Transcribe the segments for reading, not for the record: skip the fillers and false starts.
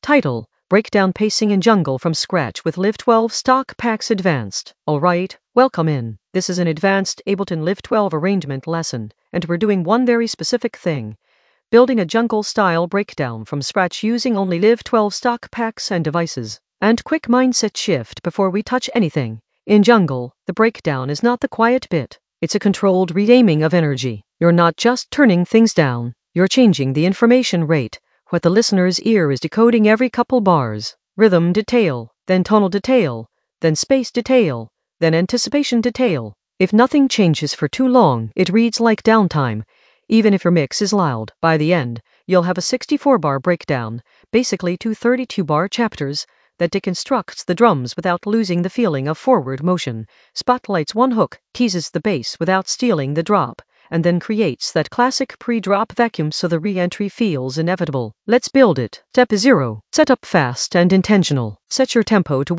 Title: Breakdown Pacing in Jungle from Scratch with Live 12 Stock Packs Advanced. Alright, welcome in. This is an advanced Ableton Live 12 arrangement lesson, and we're doing one very specific thing. Building a jungle-style breakdown from scratch using only Live 12 stock packs and devices. And quick mindset shift before we touch anything. In jungle, the breakdown is not the quiet bit. It's a controlled reaiming of energy. You're not just turning things down, you're changing the information rate. What the listener's ear is decoding every couple bars. Rhythm detail, then tonal detail, then space detail, then anticipation detail. If nothing changes for too long, it reads like downtime. Even if your mix is loud, by the end, you'll have a 64-bar breakdown, basically two 32-bar chapters, that deconstructs the drums without losing the feeling of forward motion, spotlights one hook, teases the bass without stealing the drop, and then creates that classic pre-drop vacuum so the re-entry feels inevitable. Let's build it. Step 0. Set up fast and intentional. Set your tempo to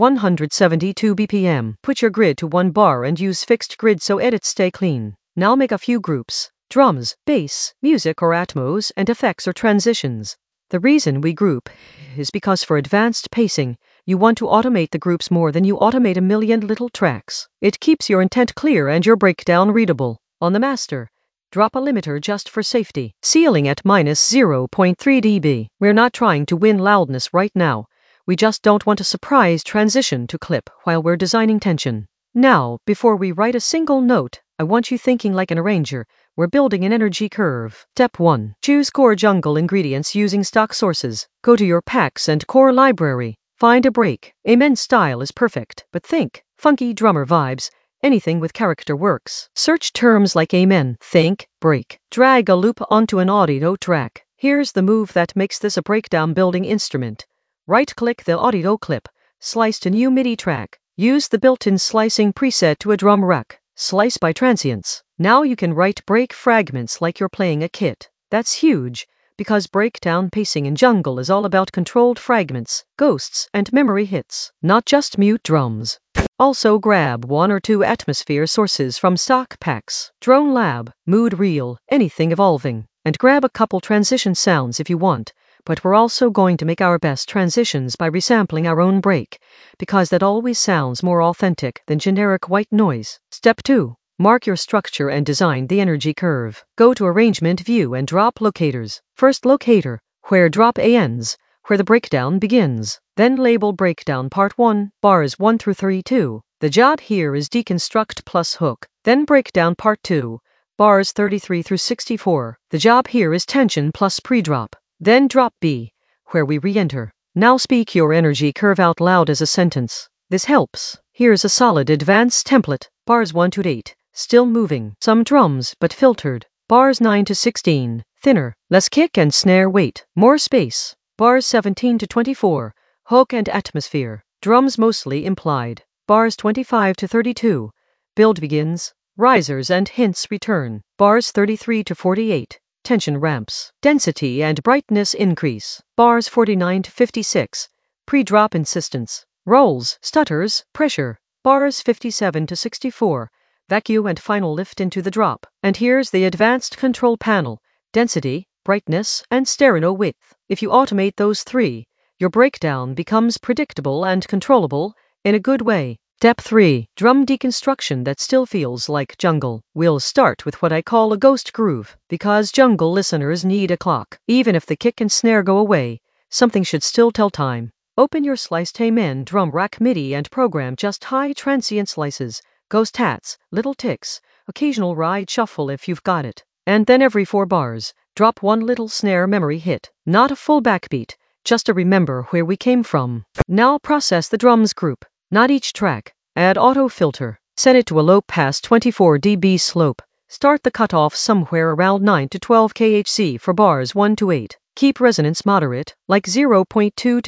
172 BPM. Put your grid to 1 bar and use fixed grid so edits stay clean. Now make a few groups. Drums, bass, music or atmos, and effects or transitions. The reason we group is because for advanced pacing, you want to automate the groups more than you automate a million little tracks. It keeps your intent clear and your breakdown readable. On the master, drop a limiter just for safety. Ceiling at -0.3 dB. We're not trying to win loudness right now. We just don't want a surprise transition to clip while we're designing tension. Now, before we write a single note, I want you thinking like an arranger. We're building an energy curve. Step 1. Choose core jungle ingredients using stock sources. Go to your packs and core library. Find a break. Amen style is perfect, but think funky drummer vibes. Anything with character works. Search terms like amen, think, break. Drag a loop onto an audio track. Here's the move that makes this a breakdown building instrument. Right-click the audio clip. Slice to new MIDI track. Use the built-in slicing preset to a drum rack. Slice by transients. Now you can write break fragments like you're playing a kit. That's huge, because breakdown pacing in jungle is all about controlled fragments, ghosts, and memory hits, not just mute drums. Also grab 1 or 2 atmosphere sources from stock packs, drone lab, mood reel, anything evolving, and grab a couple transition sounds if you want, but we're also going to make our best transitions by resampling our own break, because that always sounds more authentic than generic white noise. Step 2. Mark your structure and design the energy curve. Go to Arrangement View and drop locators. First locator, where drop A ends, where the breakdown begins. Then label breakdown part 1, bars 1 through 32. The job here is deconstruct plus hook. Then breakdown part 2, bars 33 through 64. The job here is tension plus pre-drop. Then drop B, where we re-enter. Now speak your energy curve out loud as a sentence. This helps. Here's a solid advanced template. Bars 1 to 8, still moving. Some drums, but filtered. Bars 9 to 16, thinner. Less kick and snare weight. More space. Bars 17 to 24, hook and atmosphere. Drums mostly implied. Bars 25 to 32. Build begins. Risers and hints return. Bars 33 to 48. Tension ramps. Density and brightness increase. Bars 49 to 56. Pre-drop insistence. Rolls, stutters, pressure. Bars 57 to 64. Vacuum and final lift into the drop. And here's the advanced control panel. Density, brightness, and stereo width. If you automate those 3, your breakdown becomes predictable and controllable in a good way. Step 3. Drum deconstruction that still feels like jungle. We'll start with what I call a ghost groove, because jungle listeners need a clock. Even if the kick and snare go away, something should still tell time. Open your sliced amen drum rack MIDI and program just high transient slices, ghost hats, little ticks, occasional ride shuffle if you've got it. And then every 4 bars, drop 1 little snare memory hit. Not a full backbeat, just a remember where we came from. Now process the drums group. Not each track. Add auto filter. Set it to a low pass 24 dB slope. Start the cutoff somewhere around 9 to 12 kHz for bars 1 to 8. Keep resonance moderate, like 0.2 to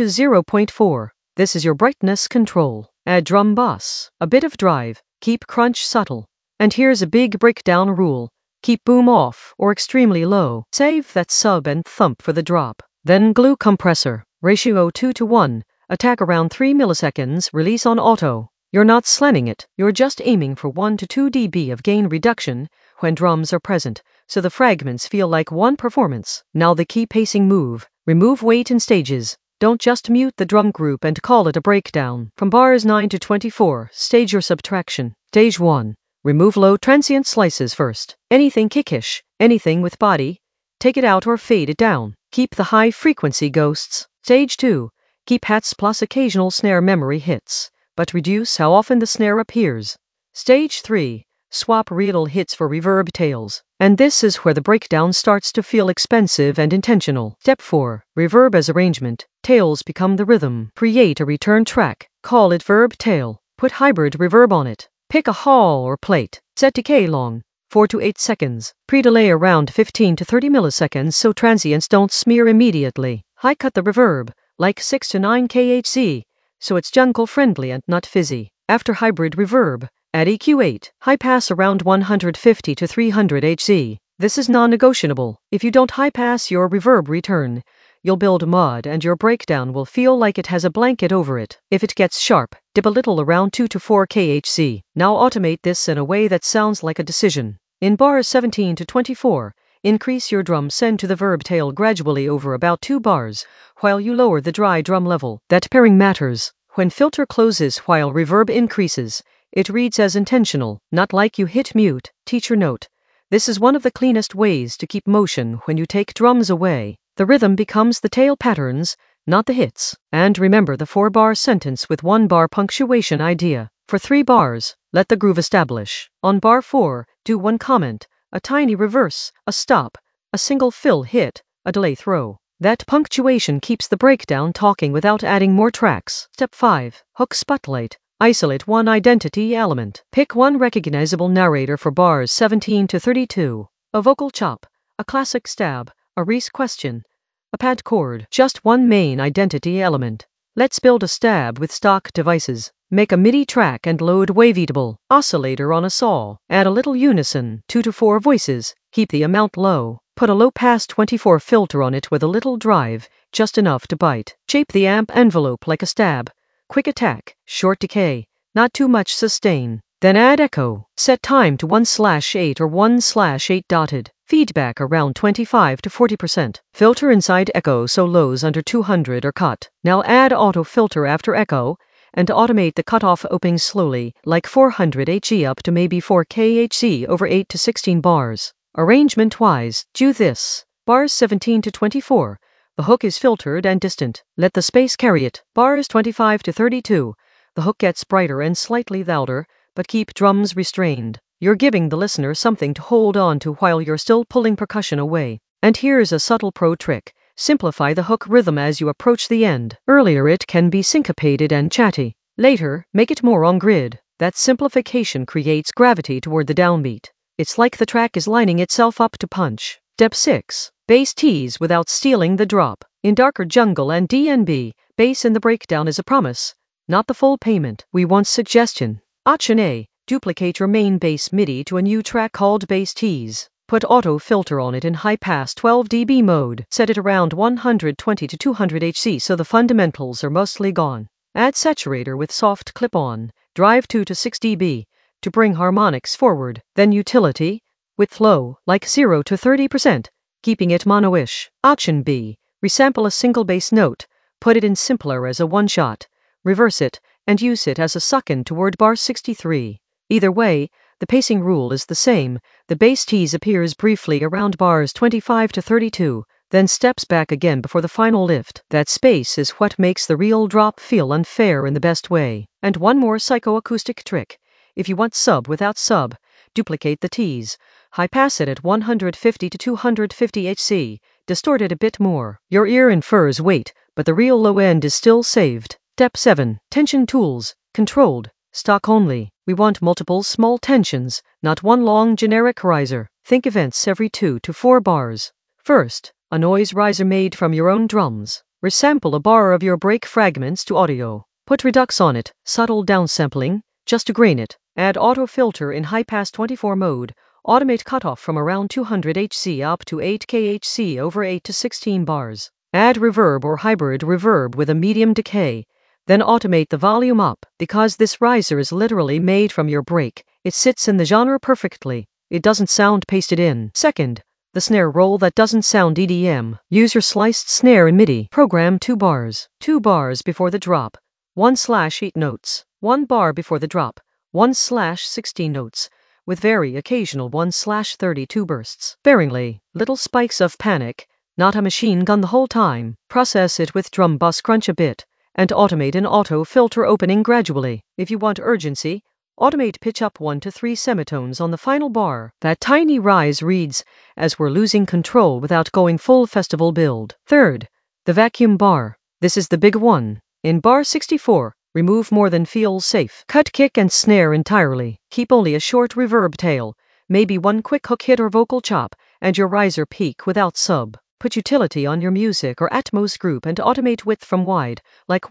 0.4. This is your brightness control. Add drum bass, a bit of drive. Keep crunch subtle. And here's a big breakdown rule. Keep boom off or extremely low. Save that sub and thump for the drop. Then glue compressor. Ratio 2 to 1. Attack around 3 milliseconds, release on auto. You're not slanting it, you're just aiming for 1 to 2 dB of gain reduction when drums are present, so the fragments feel like one performance. Now the key pacing move. Remove weight in stages. Don't just mute the drum group and call it a breakdown. From bars 9 to 24, stage your subtraction. Stage 1. Remove low transient slices first. Anything kickish, anything with body, take it out or fade it down. Keep the high frequency ghosts. Stage 2. Keep hats plus occasional snare memory hits, but reduce how often the snare appears. Stage 3. Swap real hits for reverb tails. And this is where the breakdown starts to feel expensive and intentional. Step 4. Reverb as arrangement. Tails become the rhythm. Create a return track. Call it verb tail. Put hybrid reverb on it. Pick a hall or plate. Set decay long, 4 to 8 seconds. Pre-delay around 15 to 30 milliseconds so transients don't smear immediately. High cut the reverb, like 6 to 9 kHz, so it's jungle friendly and not fizzy. After hybrid reverb, add EQ8, high pass around 150 to 300 Hz. This is non-negotiable. If you don't high pass your reverb return, you'll build mud and your breakdown will feel like it has a blanket over it. If it gets sharp, dip a little around 2 to 4 kHz. Now automate this in a way that sounds like a decision. In bars 17 to 24, increase your drum send to the verb tail gradually over about 2 bars, while you lower the dry drum level. That pairing matters. When filter closes while reverb increases, it reads as intentional, not like you hit mute. Teacher note. This is one of the cleanest ways to keep motion when you take drums away. The rhythm becomes the tail patterns, not the hits. And remember the 4-bar sentence with 1-bar punctuation idea. For 3 bars, let the groove establish. On bar 4, do 1 comment, a tiny reverse, a stop, a single fill hit, a delay throw. That punctuation keeps the breakdown talking without adding more tracks. Step 5. Hook spotlight. Isolate one identity element. Pick one recognizable narrator for bars 17 to 32. A vocal chop, a classic stab, a Reese question, a pad chord. Just one main identity element. Let's build a stab with stock devices. Make a MIDI track and load waveatable oscillator on a saw. Add a little unison, 2 to 4 voices. Keep the amount low. Put a low-pass 24 filter on it with a little drive, just enough to bite. Shape the amp envelope like a stab. Quick attack, short decay, not too much sustain. Then add echo. Set time to 1/8 or 1/8 dotted. Feedback around 25 to 40%. Filter inside echo so lows under 200 are cut. Now add auto filter after echo, and automate the cutoff opening slowly, like 400 Hz up to maybe 4 kHz over 8 to 16 bars. Arrangement-wise, do this. Bars 17 to 24. The hook is filtered and distant. Let the space carry it. Bars 25 to 32. The hook gets brighter and slightly louder, but keep drums restrained. You're giving the listener something to hold on to while you're still pulling percussion away. And here's a subtle pro trick. Simplify the hook rhythm as you approach the end. Earlier it can be syncopated and chatty. Later, make it more on grid. That simplification creates gravity toward the downbeat. It's like the track is lining itself up to punch. Step 6. Bass tease without stealing the drop. In darker jungle and DNB, bass in the breakdown is a promise, not the full payment. We want suggestion. Option A. Duplicate your main bass MIDI to a new track called bass tease. Put auto filter on it in high pass 12 dB mode. Set it around 120 to 200 Hz so the fundamentals are mostly gone. Add saturator with soft clip-on. Drive 2 to 6 dB to bring harmonics forward. Then utility, width low, like 0 to 30%, keeping it mono-ish. Option B. Resample a single bass note. Put it in simpler as a one-shot. Reverse it, and use it as a suck-in toward bar 63. Either way, the pacing rule is the same. The bass tease appears briefly around bars 25 to 32, then steps back again before the final lift. That space is what makes the real drop feel unfair in the best way. And one more psychoacoustic trick. If you want sub without sub, duplicate the tease. High pass it at 150 to 250 Hz. Distort it a bit more. Your ear infers weight, but the real low end is still saved. Step 7. Tension tools. Controlled. Stock only. We want multiple small tensions, not one long generic riser. Think events every 2 to 4 bars. First, a noise riser made from your own drums. Resample a bar of your break fragments to audio. Put redux on it, subtle downsampling, just to grain it. Add auto filter in high pass 24 mode. Automate cutoff from around 200 Hz up to 8 kHz over 8 to 16 bars. Add reverb or hybrid reverb with a medium decay. Then automate the volume up. Because this riser is literally made from your break, it sits in the genre perfectly. It doesn't sound pasted in. Second, The snare roll that doesn't sound EDM. Use your sliced snare in MIDI. Program 2 bars. 2 bars before the drop. 1/8 notes. 1 bar before the drop. 1/16 notes. With very occasional 1/32 bursts. Sparingly. Little spikes of panic. Not a machine gun the whole time. Process it with drum bus crunch a bit. And automate an auto filter opening gradually. If you want urgency, automate pitch up 1 to 3 semitones on the final bar. That tiny rise reads as we're losing control without going full festival build. Third, the vacuum bar. This is the big one. In bar 64, remove more than feels safe. Cut kick and snare entirely. Keep only a short reverb tail, maybe one quick hook hit or vocal chop, and your riser peak without sub. Put utility on your music or Atmos group and automate width from wide, like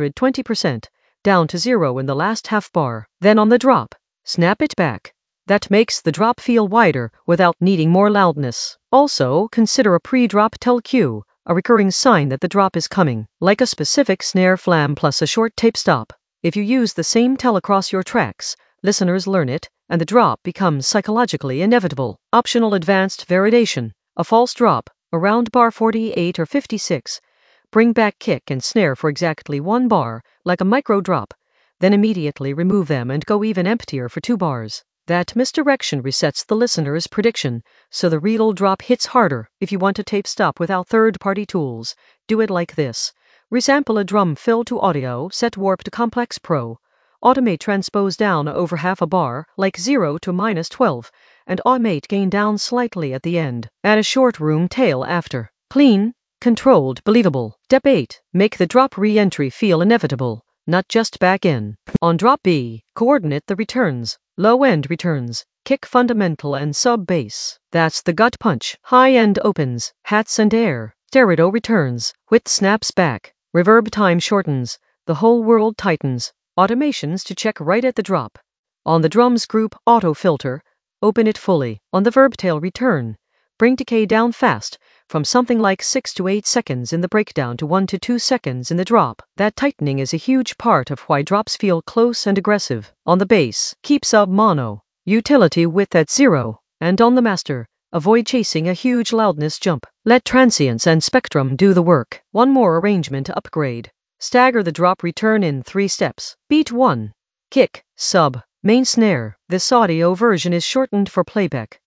120%, down to 0 in the last half bar. Then on the drop, snap it back. That makes the drop feel wider without needing more loudness. Also, consider a pre-drop tell cue, a recurring sign that the drop is coming, like a specific snare flam plus a short tape stop. If you use the same tell across your tracks, listeners learn it, and the drop becomes psychologically inevitable. Optional advanced validation, a false drop, around bar 48 or 56. Bring back kick and snare for exactly 1 bar, like a micro drop. Then immediately remove them and go even emptier for 2 bars. That misdirection resets the listener's prediction, so the real drop hits harder. If you want to tape stop without third-party tools, do it like this. Resample a drum fill to audio, set warp to complex pro. Automate transpose down over half a bar, like 0 to -12, and automate gain down slightly at the end. Add a short room tail after. Clean, controlled, believable. Step 8. Make the drop re-entry feel inevitable, not just back in. On drop B, coordinate the returns. Low-end returns, kick fundamental and sub-bass. That's the gut punch. High-end opens, hats and air. Stereo returns, width snaps back. Reverb time shortens, the whole world tightens. Automations to check right at the drop. On the drums group auto filter, open it fully. On the verb tail return, bring decay down fast, from something like 6 to 8 seconds in the breakdown to 1 to 2 seconds in the drop. That tightening is a huge part of why drops feel close and aggressive. On the bass, keep sub mono, utility width at 0, and on the master, avoid chasing a huge loudness jump. Let transients and spectrum do the work. One more arrangement upgrade. Stagger the drop return in 3 steps. Beat 1. Kick, sub, main snare. This audio version is shortened for playback.